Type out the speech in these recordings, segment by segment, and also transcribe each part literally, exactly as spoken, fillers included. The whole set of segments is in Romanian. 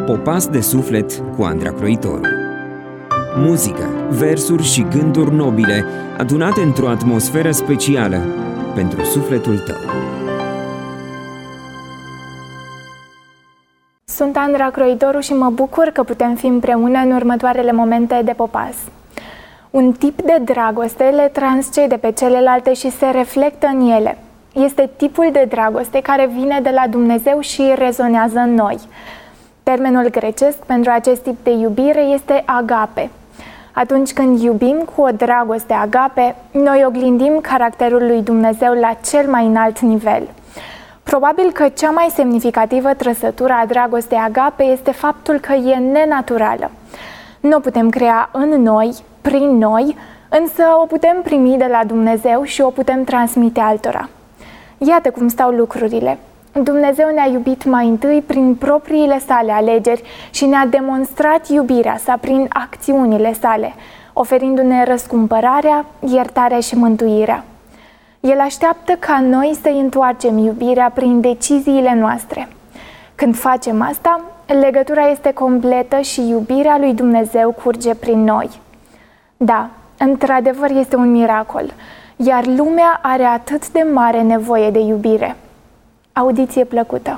Popas de suflet cu Andra Croitoru. Muzică, versuri și gânduri nobile adunate într-o atmosferă specială pentru sufletul tău. Sunt Andra Croitoru și mă bucur că putem fi împreună în următoarele momente de Popas. Un tip de dragoste le transcede pe celelalte și se reflectă în ele. Este tipul de dragoste care vine de la Dumnezeu și rezonează în noi. Termenul grecesc pentru acest tip de iubire este agape. Atunci când iubim cu o dragoste agape, noi oglindim caracterul lui Dumnezeu la cel mai înalt nivel. Probabil că cea mai semnificativă trăsătură a dragostei agape este faptul că e nenaturală. Nu o putem crea în noi, prin noi, însă o putem primi de la Dumnezeu și o putem transmite altora. Iată cum stau lucrurile. Dumnezeu ne-a iubit mai întâi prin propriile sale alegeri și ne-a demonstrat iubirea sa prin acțiunile sale, oferindu-ne răscumpărarea, iertarea și mântuirea. El așteaptă ca noi să-i întoarcem iubirea prin deciziile noastre. Când facem asta, legătura este completă și iubirea lui Dumnezeu curge prin noi. Da, într-adevăr este un miracol, iar lumea are atât de mare nevoie de iubire. Audiție plăcută!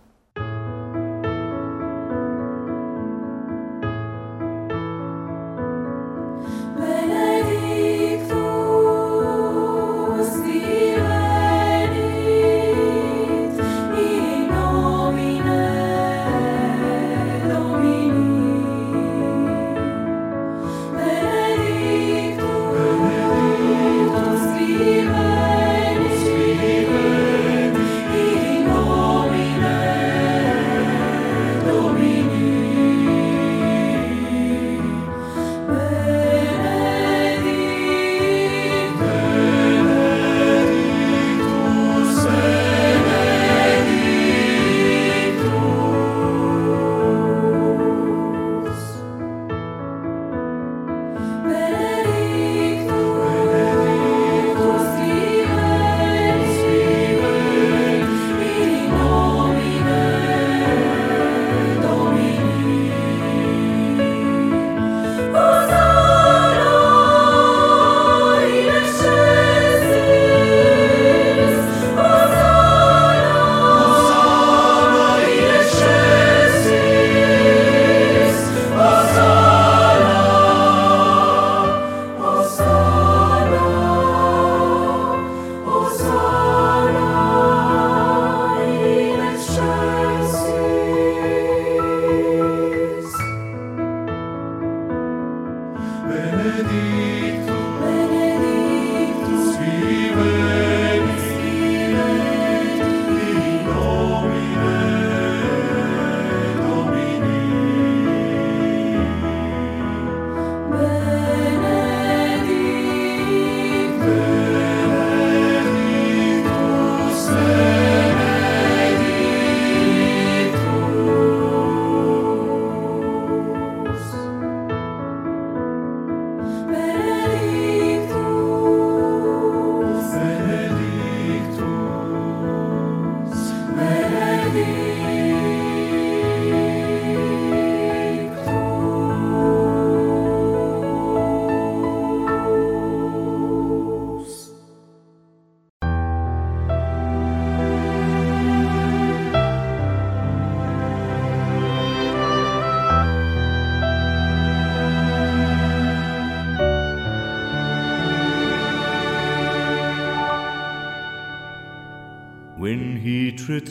When hatred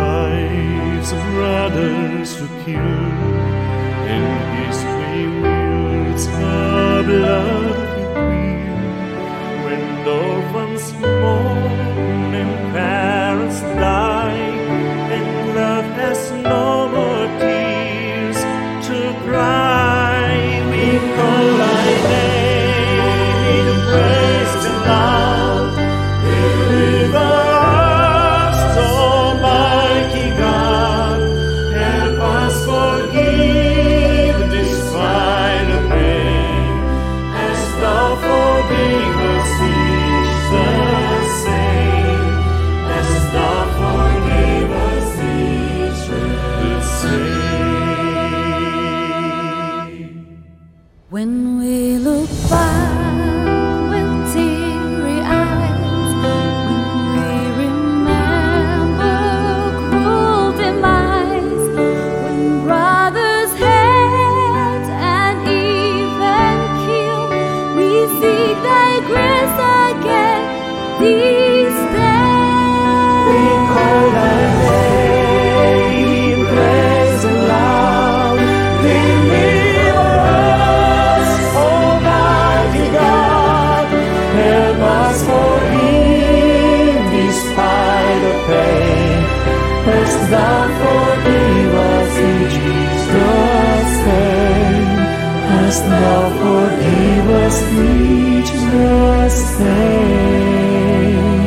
drives brothers to kill, and history wields her blood between, when orphans mourn and parents die, and love has no more tears to cry, we call thy name in praise and love, deliver. Forgive us each the same as When we look back with teary eyes, when we remember cruel demise, when brothers hate and even kill, we seek thy grace again these days. We call thy name, praise and loud, deliver us, Almighty God. Help us forgive despite the pain. Hast thou forgive us in Jesus' name. Hast thou forgive us in Jesus' name.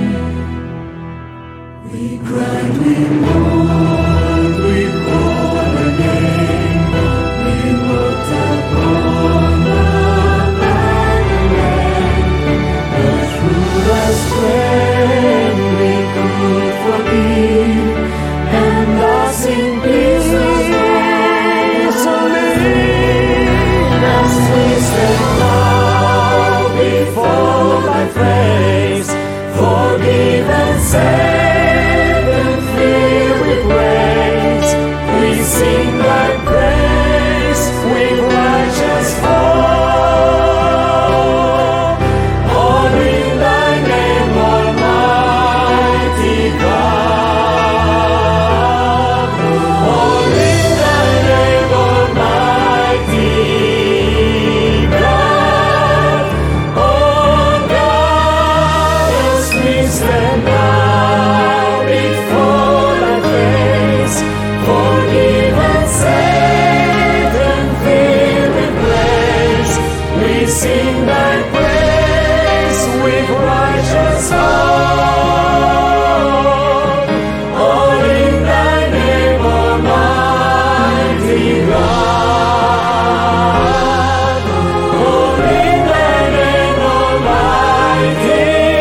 We cried, we mourned, we called again. We looked upon the barren land, but through the strength we could forgive, and thus in peace lead us. We stand now before thy face, forgive and save and fill with grace. We sing thy praise with righteous hope. All in thy name, Almighty God. All in thy name, Almighty God. Oh God, as we stand now before thy face, forgive and save and fill with grace. We sing thy praise with righteous hope. All in thy name, Almighty God. All in thy name, Almighty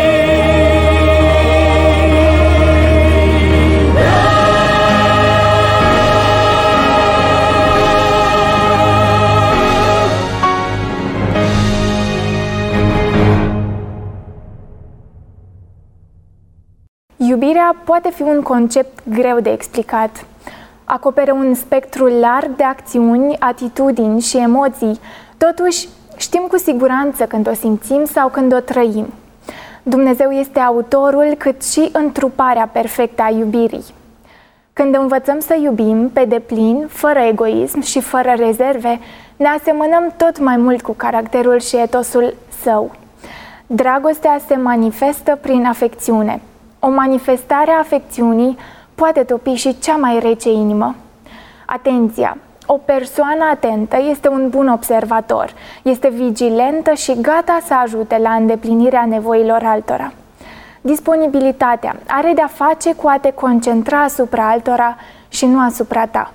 Iubirea poate fi un concept greu de explicat. Acoperă un spectru larg de acțiuni, atitudini și emoții. Totuși, știm cu siguranță când o simțim sau când o trăim. Dumnezeu este autorul cât și întruparea perfectă a iubirii. Când învățăm să iubim pe deplin, fără egoism și fără rezerve, ne asemănăm tot mai mult cu caracterul și etosul său. Dragostea se manifestă prin afecțiune. O manifestare a afecțiunii poate topi și cea mai rece inimă. Atenția! O persoană atentă este un bun observator, este vigilentă și gata să ajute la îndeplinirea nevoilor altora. Disponibilitatea are de-a face cu a te concentra asupra altora și nu asupra ta.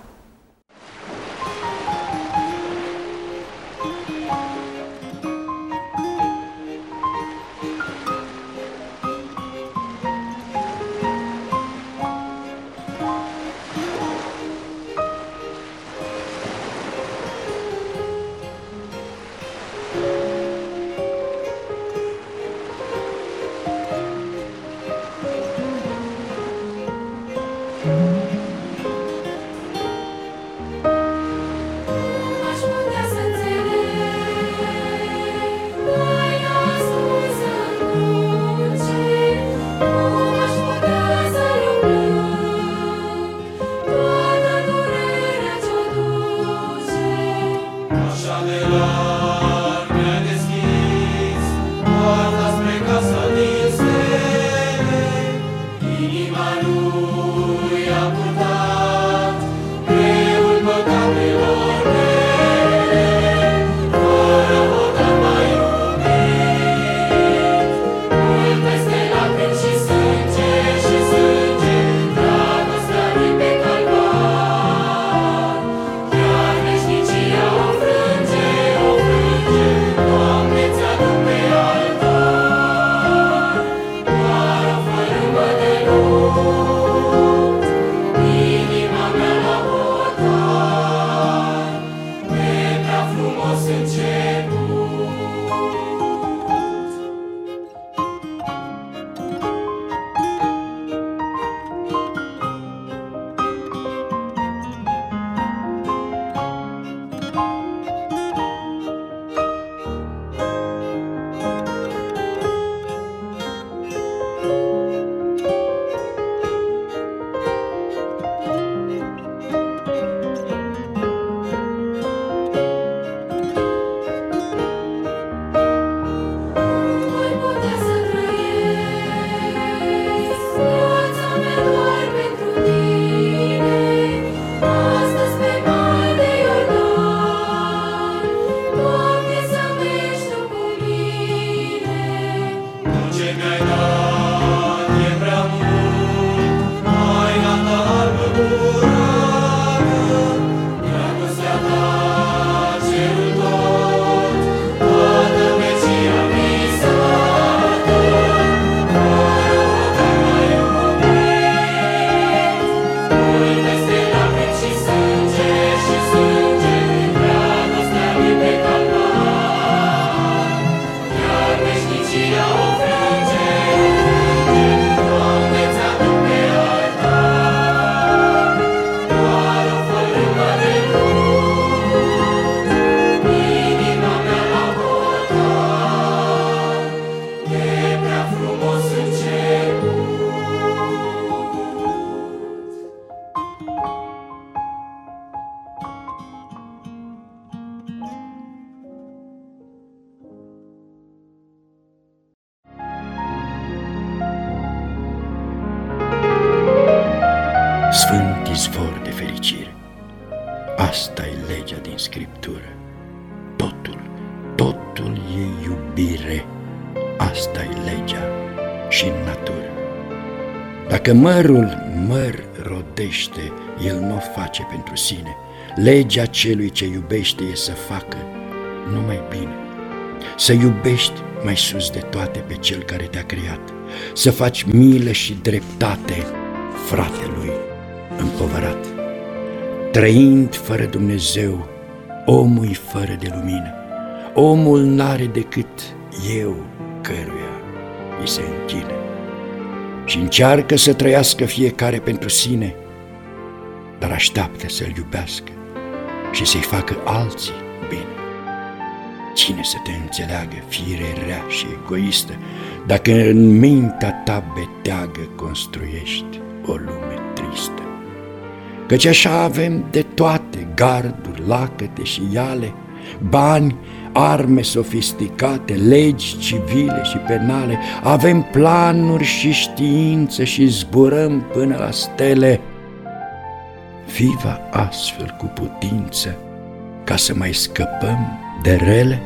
fericire. Asta e legea din Scriptură. Totul, totul e iubire. Asta e legea și în natură. Dacă mărul măr rodește, el nu o face pentru sine. Legea celui ce iubește e să facă numai bine. Să iubești mai sus de toate pe cel care te-a creat. Să faci milă și dreptate fratelui împovărat. Trăind fără Dumnezeu, omul e fără de lumină. Omul n-are decât eu căruia îi se închină. Și încearcă să trăiască fiecare pentru sine, dar așteaptă să-l iubească și să-i facă alții bine. Cine să te înțeleagă, fire rea și egoistă, dacă în mintea ta beteagă construiești o lume tristă? Căci așa avem de toate, garduri, lacăte și iale, bani, arme sofisticate, legi civile și penale, avem planuri și știință și zburăm până la stele. Viva astfel cu putință ca să mai scăpăm de rele?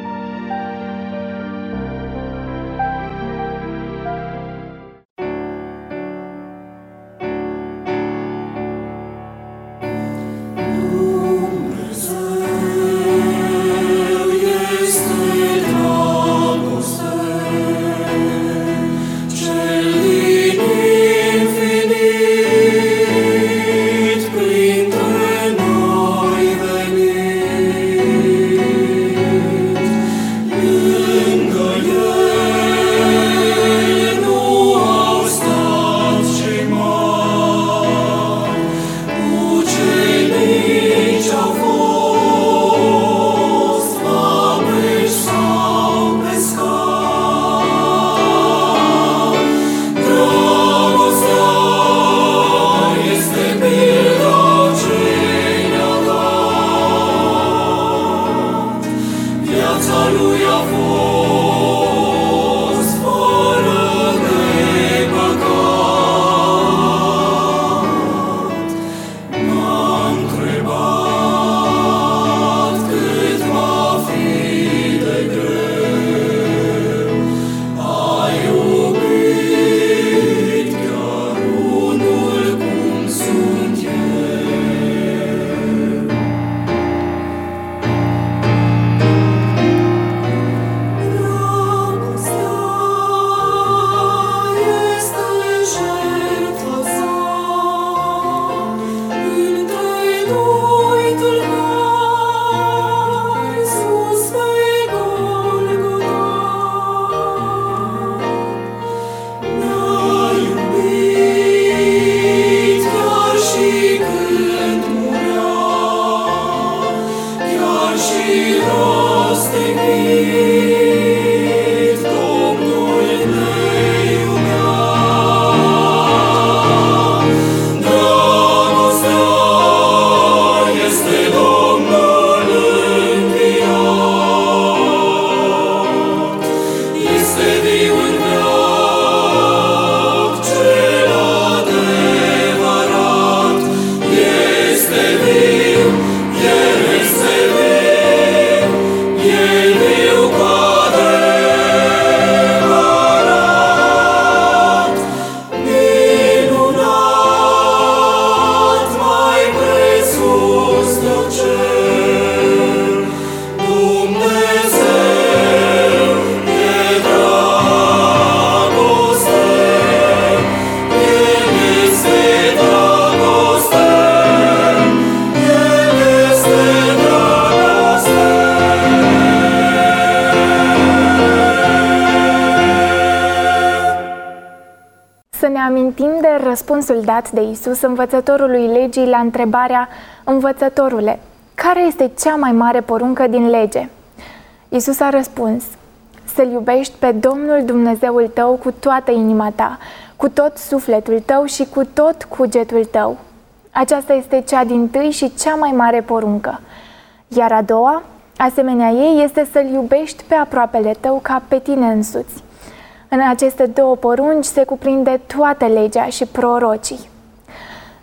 Să ne amintim de răspunsul dat de Iisus, învățătorului legii, la întrebarea: învățătorule, care este cea mai mare poruncă din lege? Iisus a răspuns: să-L iubești pe Domnul Dumnezeul tău cu toată inima ta, cu tot sufletul tău și cu tot cugetul tău. Aceasta este cea dintâi și cea mai mare poruncă. Iar a doua, asemenea ei, este să-L iubești pe aproapele tău ca pe tine însuți. În aceste două porunci se cuprinde toată legea și prorocii.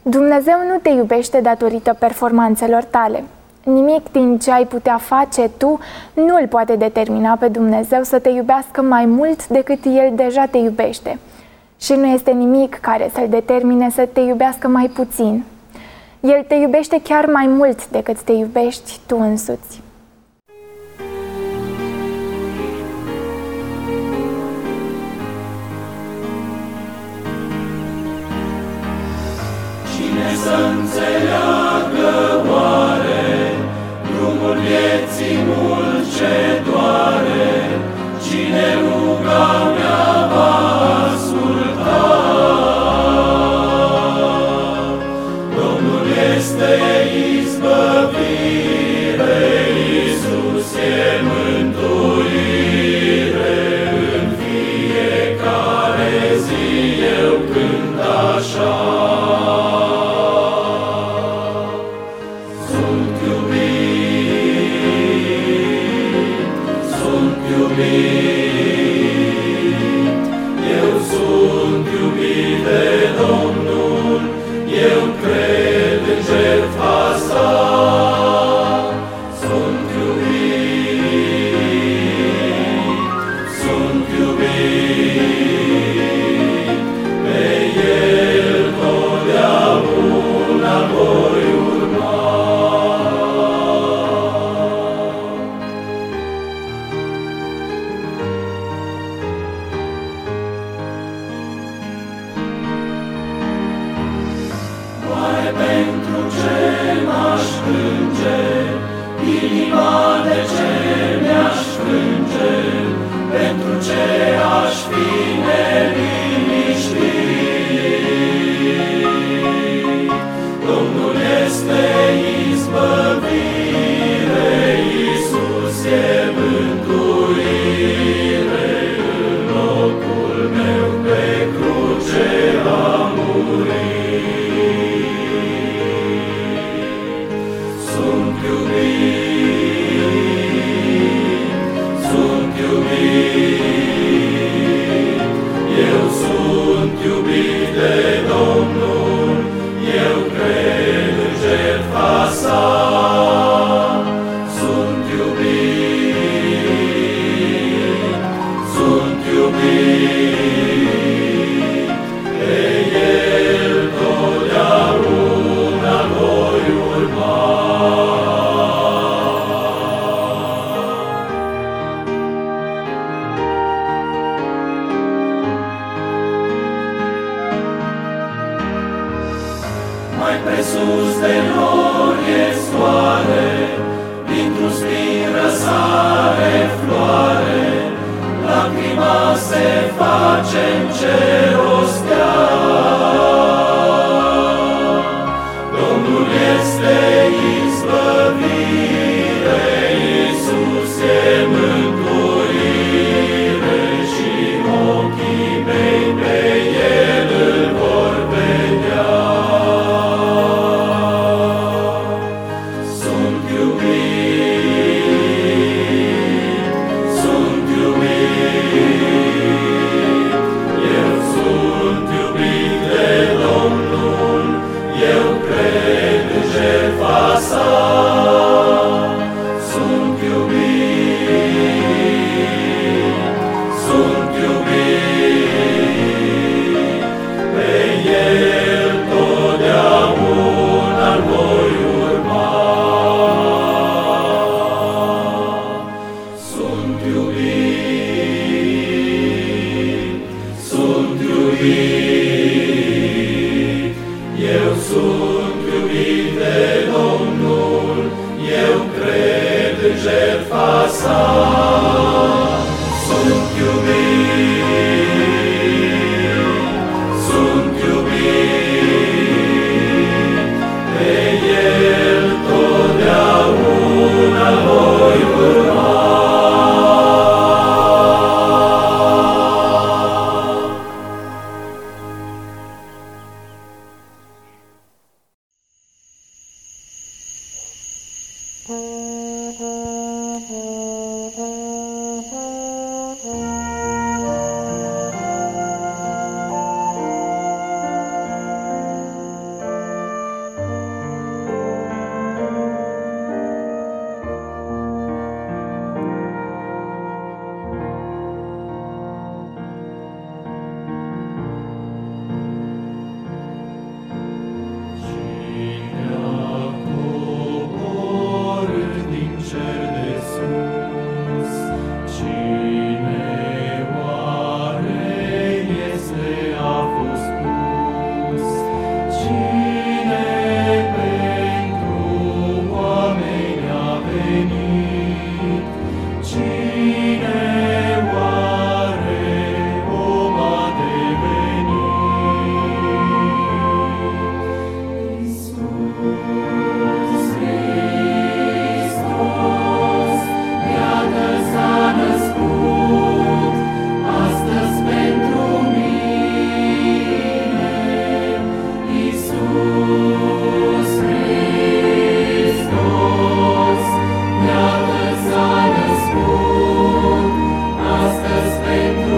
Dumnezeu nu te iubește datorită performanțelor tale. Nimic din ce ai putea face tu nu îl poate determina pe Dumnezeu să te iubească mai mult decât El deja te iubește. Și nu este nimic care să-L determine să te iubească mai puțin. El te iubește chiar mai mult decât te iubești tu însuți. Cine să înțeleagă oare drumul vieții mult ce doare? Cine ruga mea va asculta? Domnul este izbăvire, Iisus e mântuire. În fiecare zi eu cânt așa. Eu sunt iubit de Domnul, eu cred în jertfa sa. Sunt iubit, sunt iubit, pe El totdeauna voi urma. Pentru ce m-aș plânge, inima de ce mi-aș plânge, pentru ce aș fi neliniștit. Domnul este izbăvire, Iisus e mântuire. În locul meu pe cruce a murit. Sunt iubit, sunt iubit, eu sunt iubit de Domnul, eu cred în jertfa sa. Sunt iubit, sunt iubit, pe El totdeauna voi urma. Mai presus de nori e soare, dintr-un spin răsare floare, lacrima se face în cer o stea. Domnul este izbăvire, Iisus e mântuire și ochii mei pe El îl vor vedea. Sunt iubit, sunt iubit, eu sunt iubit de Domnul, eu cred în jertfa sa. Sunt iubit, sunt iubit, pe El totdeauna voi urma. Sunt iubit, sunt iubit, eu sunt iubit de Domnul, eu cred în jertfa sa. Sunt iubit, sunt iubit, pe El totdeauna voi urma. coborât din cer de sus. Cine oare este, a fost pus? Cine pentru oameni a venit? Cine oare om a devenit? Iisus Hristos, iată s-a născut astăzi pentru mine. Iisus Hristos, iată s-a născut astăzi pentru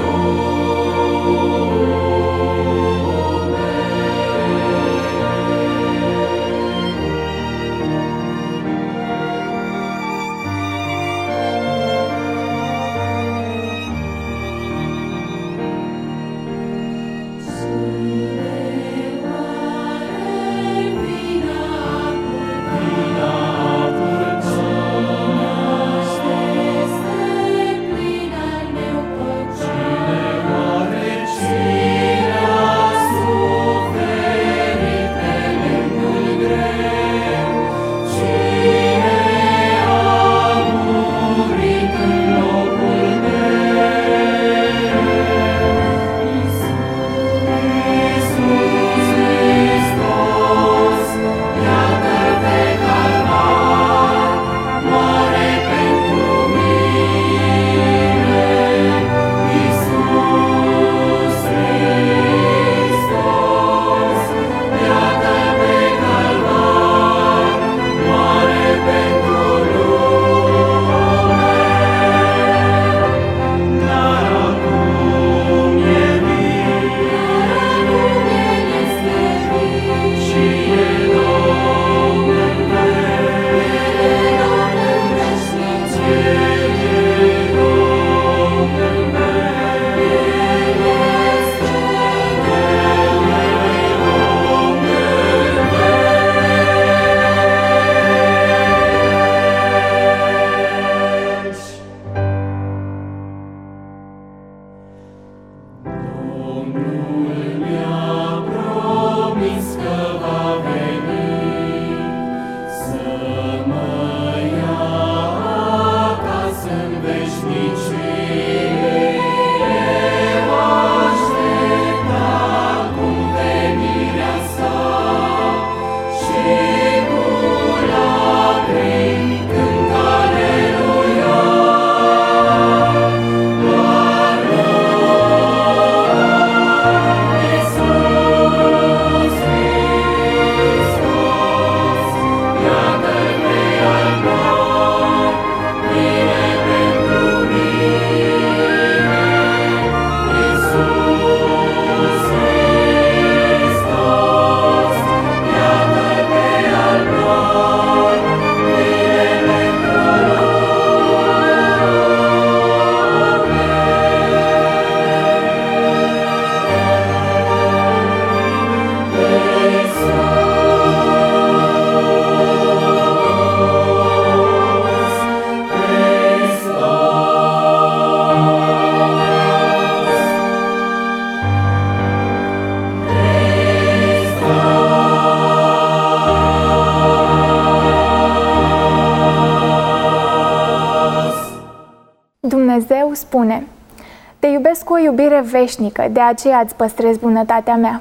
Dumnezeu spune: te iubesc cu o iubire veșnică, de aceea îți păstrez bunătatea mea.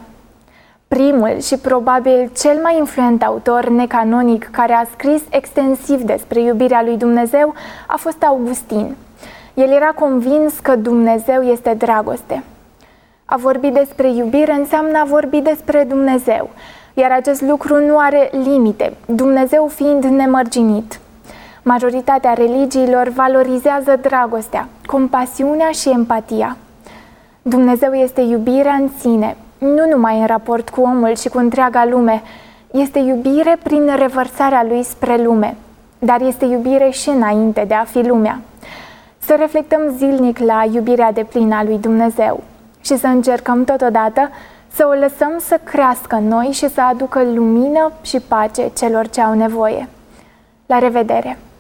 Primul și probabil cel mai influent autor necanonic care a scris extensiv despre iubirea lui Dumnezeu a fost Augustin. El era convins că Dumnezeu este dragoste. A vorbi despre iubire înseamnă a vorbi despre Dumnezeu, iar acest lucru nu are limite, Dumnezeu fiind nemărginit. Majoritatea religiilor valorizează dragostea, compasiunea și empatia. Dumnezeu este iubirea în sine, nu numai în raport cu omul și cu întreaga lume. Este iubire prin revărsarea lui spre lume, dar este iubire și înainte de a fi lumea. Să reflectăm zilnic la iubirea deplină a lui Dumnezeu și să încercăm totodată să o lăsăm să crească în noi și să aducă lumină și pace celor ce au nevoie. La revedere!